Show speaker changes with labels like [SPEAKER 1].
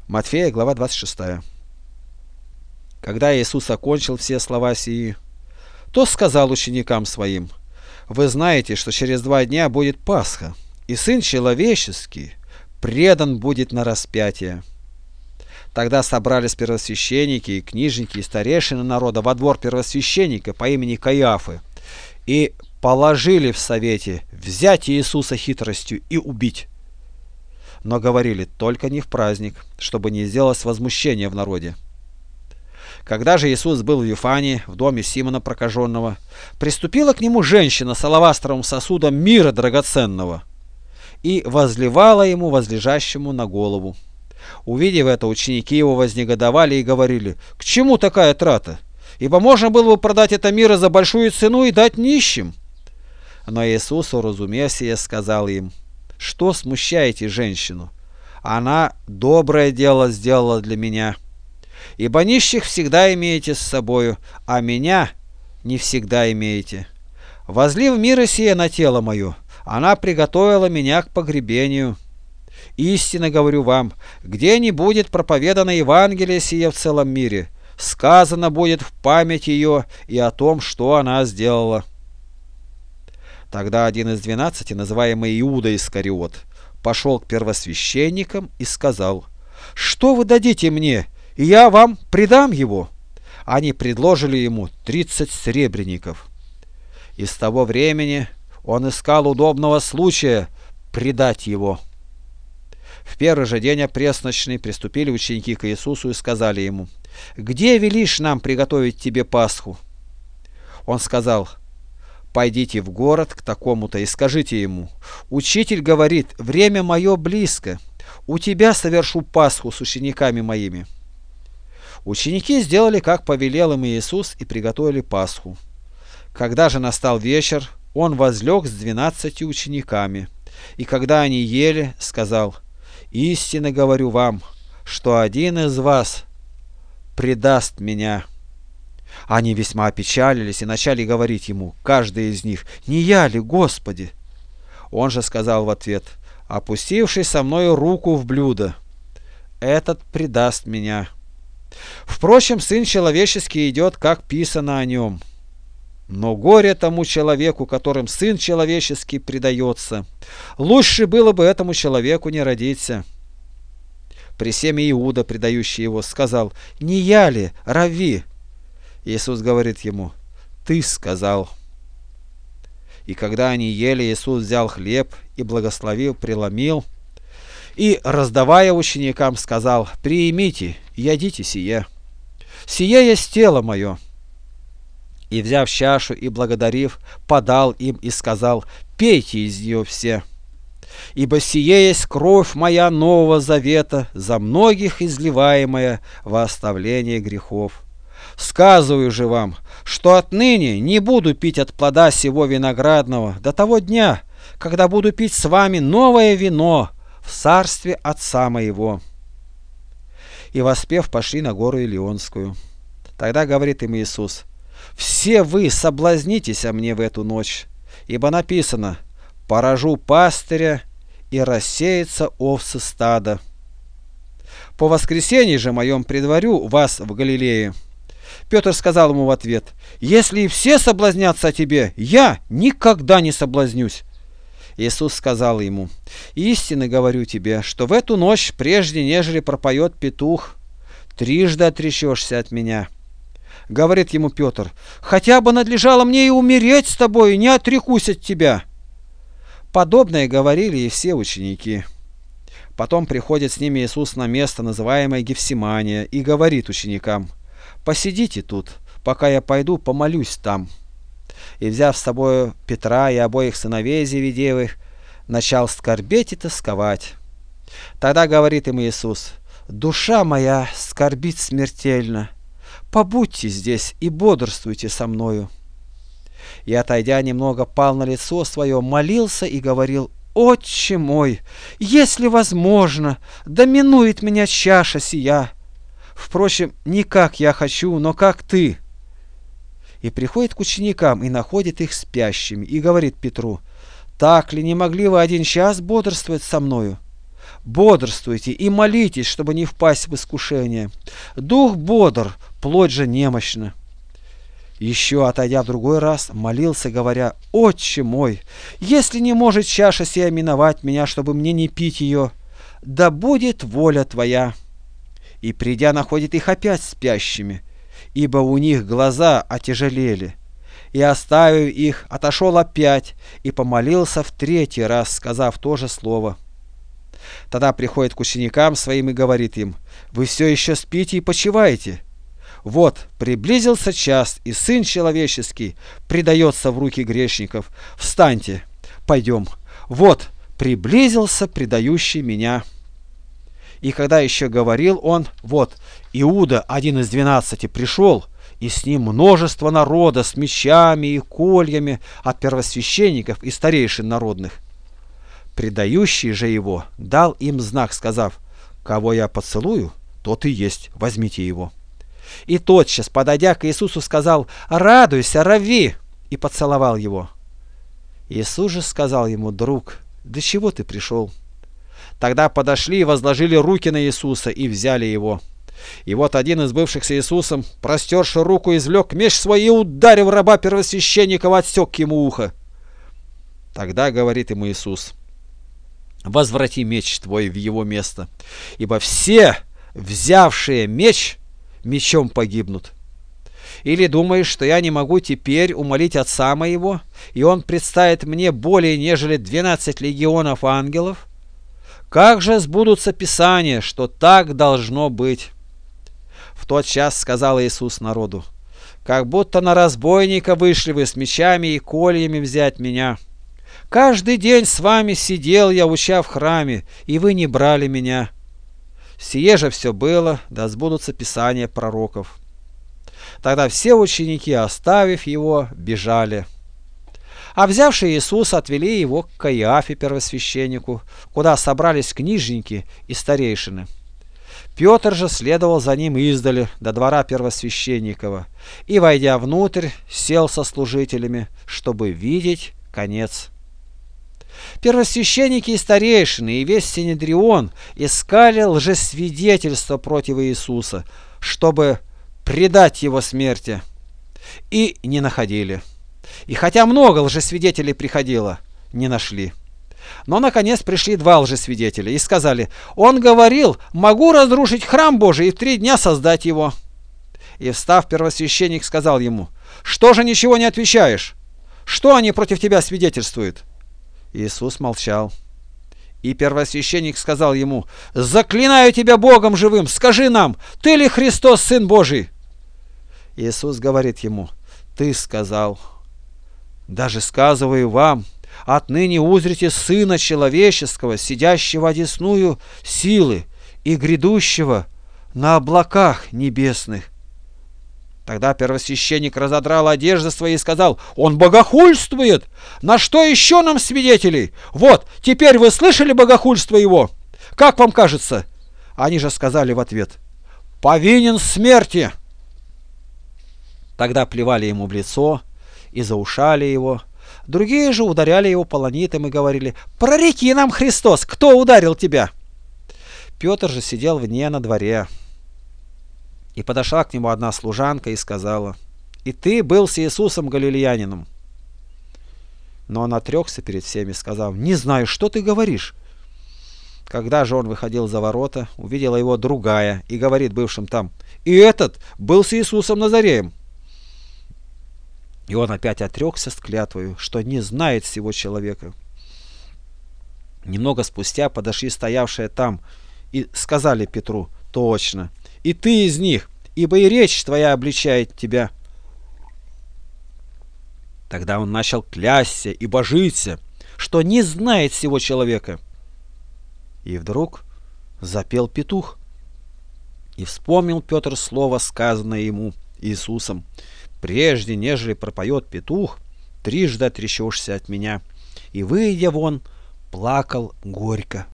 [SPEAKER 1] Матфея, глава 26. Когда Иисус окончил все слова сии, то сказал ученикам своим: «Вы знаете, что через 2 дня будет Пасха, и Сын Человеческий предан будет на распятие». Тогда собрались первосвященники и книжники и старейшины народа во двор первосвященника по имени Каиафы и положили в совете взять Иисуса хитростью и убить. Но говорили: только не в праздник, чтобы не сделалось возмущение в народе. Когда же Иисус был в Вифании, в доме Симона Прокаженного, приступила к нему женщина с алавастровым сосудом мира драгоценного и возливала ему возлежащему на голову. Увидев это, ученики его вознегодовали и говорили: «К чему такая трата? Ибо можно было бы продать это миро за большую цену и дать нищим». Но Иисус, уразумев сие, сказал им: «Что смущаете женщину? Она доброе дело сделала для меня. Ибо нищих всегда имеете с собою, а меня не всегда имеете. Возлив мира сие на тело мое, она приготовила меня к погребению. Истинно говорю вам, где не будет проповедано Евангелие сие в целом мире, сказано будет в память ее и о том, что она сделала». Тогда один из 12, называемый Иуда Искариот, пошел к первосвященникам и сказал: «Что вы дадите мне, и я вам предам его?» Они предложили ему 30 сребреников. И с того времени он искал удобного случая предать его. В первый же день опресночный приступили ученики к Иисусу и сказали ему: «Где велишь нам приготовить тебе Пасху?» Он сказал: «Пойдите в город к такому-то и скажите ему: Учитель говорит, время мое близко, у тебя совершу Пасху с учениками моими». Ученики сделали, как повелел им Иисус, и приготовили Пасху. Когда же настал вечер, он возлег с 12 учениками, и когда они ели, сказал: «Истинно говорю вам, что один из вас предаст меня». Они весьма опечалились и начали говорить ему, каждый из них: «Не я ли, Господи?» Он же сказал в ответ: «Опустивший со мною руку в блюдо, этот предаст меня. Впрочем, Сын Человеческий идет, как писано о нем. Но горе тому человеку, которым Сын Человеческий предается. Лучше было бы этому человеку не родиться». При сем Иуда, предающий его, сказал: «Не я ли, Равви?» Иисус говорит ему: «Ты сказал». И когда они ели, Иисус взял хлеб и, благословил, преломил, и, раздавая ученикам, сказал: «Приимите, ядите сие. Сие есть тело мое». И, взяв чашу и благодарив, подал им и сказал: «Пейте из нее все. Ибо сие есть кровь моя нового завета, за многих изливаемая во оставление грехов. Сказываю же вам, что отныне не буду пить от плода сего виноградного до того дня, когда буду пить с вами новое вино в царстве Отца моего». И воспев, пошли на гору Илионскую. Тогда говорит им Иисус: «Все вы соблазнитесь о мне в эту ночь, ибо написано: поражу пастыря, и рассеется овцы стада. По воскресенье же моем предварю вас в Галилее». Петр сказал ему в ответ: «Если и все соблазнятся о тебе, я никогда не соблазнюсь». Иисус сказал ему: «Истинно говорю тебе, что в эту ночь, прежде нежели пропоет петух, 3 отречешься от меня». Говорит ему Петр: «Хотя бы надлежало мне и умереть с тобой, не отрекусь от тебя». Подобное говорили и все ученики. Потом приходит с ними Иисус на место, называемое Гефсимания, и говорит ученикам: «Посидите тут, пока я пойду помолюсь там». И, взяв с собой Петра и обоих сыновей Зеведеевых, начал скорбеть и тосковать. Тогда говорит им Иисус: «Душа моя скорбит смертельно. Побудьте здесь и бодрствуйте со мною». И, отойдя немного, пал на лицо свое, молился и говорил: «Отче мой, если возможно, да минует меня чаша сия. Впрочем, не как я хочу, но как ты». И приходит к ученикам и находит их спящими, и говорит Петру: «Так ли не могли вы 1 час бодрствовать со мною? бодрствуйте и молитесь, чтобы не впасть в искушение. Дух бодр, плоть же немощна». Еще, отойдя в другой раз, молился, говоря: «Отче мой, если не может чаша сия миновать меня, чтобы мне не пить ее, да будет воля Твоя». И, придя, находит их опять спящими, ибо у них глаза отяжелели. И, оставив их, отошел опять и помолился в третий раз, сказав то же слово. Тогда приходит к ученикам своим и говорит им: «Вы все еще спите и почиваете? Вот, приблизился час, и Сын Человеческий предается в руки грешников. Встаньте, пойдем. Вот, приблизился предающий меня». И когда еще говорил он, вот, Иуда, один из 12, пришел, и с ним множество народа с мечами и кольями от первосвященников и старейшин народных. Предающий же его дал им знак, сказав: «Кого я поцелую, тот и есть, возьмите его». И тотчас, подойдя к Иисусу, сказал: «Радуйся, Рави!» и поцеловал его. Иисус же сказал ему: «Друг, для чего ты пришел?» Тогда подошли и возложили руки на Иисуса и взяли его. И вот один из бывших с Иисусом, простерши руку, извлек меч свой и, ударив раба первосвященникова, отсек ему ухо. Тогда говорит ему Иисус: «Возврати меч твой в его место, ибо все, взявшие меч, мечом погибнут. Или думаешь, что я не могу теперь умолить Отца моего, и он представит мне более, нежели 12 легионов ангелов? Как же сбудутся Писания, что так должно быть?» В тот час сказал Иисус народу: «Как будто на разбойника вышли вы с мечами и кольями взять меня. Каждый день с вами сидел я, уча в храме, и вы не брали меня. Сие же все было, да сбудутся Писания пророков». Тогда все ученики, оставив его, бежали. А взявшие Иисуса, отвели его к Каиафе первосвященнику, куда собрались книжники и старейшины. Петр же следовал за ним издали до двора первосвященникова, и, войдя внутрь, сел со служителями, чтобы видеть конец. Первосвященники и старейшины и весь Синедрион искали лжесвидетельства против Иисуса, чтобы предать его смерти, и не находили. И хотя много лжесвидетелей приходило, не нашли. Но, наконец, пришли 2 лжесвидетеля и сказали: «Он говорил: могу разрушить храм Божий и в 3 дня создать его». И, встав, первосвященник сказал ему: «Что же ничего не отвечаешь? Что они против тебя свидетельствуют?» Иисус молчал. И первосвященник сказал ему: «Заклинаю тебя Богом живым, скажи нам, ты ли Христос, Сын Божий?» Иисус говорит ему: «Ты сказал. Даже сказываю вам, отныне узрите Сына Человеческого, сидящего одесную силы и грядущего на облаках небесных». Тогда первосвященник разодрал одежды свои и сказал: «Он богохульствует! На что еще нам свидетелей? Вот, теперь вы слышали богохульство его? Как вам кажется?» Они же сказали в ответ: «Повинен смерти». Тогда плевали ему в лицо и заушали его. Другие же ударяли его полонитом и говорили: «Прореки нам, Христос, кто ударил тебя?» Петр же сидел вне на дворе. И подошла к нему одна служанка и сказала: «И ты был с Иисусом Галилеянином». Но он отрекся перед всеми, сказав: «Не знаю, что ты говоришь». Когда же он выходил за ворота, увидела его другая и говорит бывшим там: «И этот был с Иисусом Назареем». И он опять отрекся с клятвою, что не знает сего человека. Немного спустя подошли стоявшие там и сказали Петру: «Точно, и ты из них, ибо и речь твоя обличает тебя». Тогда он начал клясться и божиться, что не знает сего человека. И вдруг запел петух. И вспомнил Петр слово, сказанное ему Иисусом: «Прежде, нежели пропоет петух, 3 отречешься от меня». И, выйдя вон, плакал горько.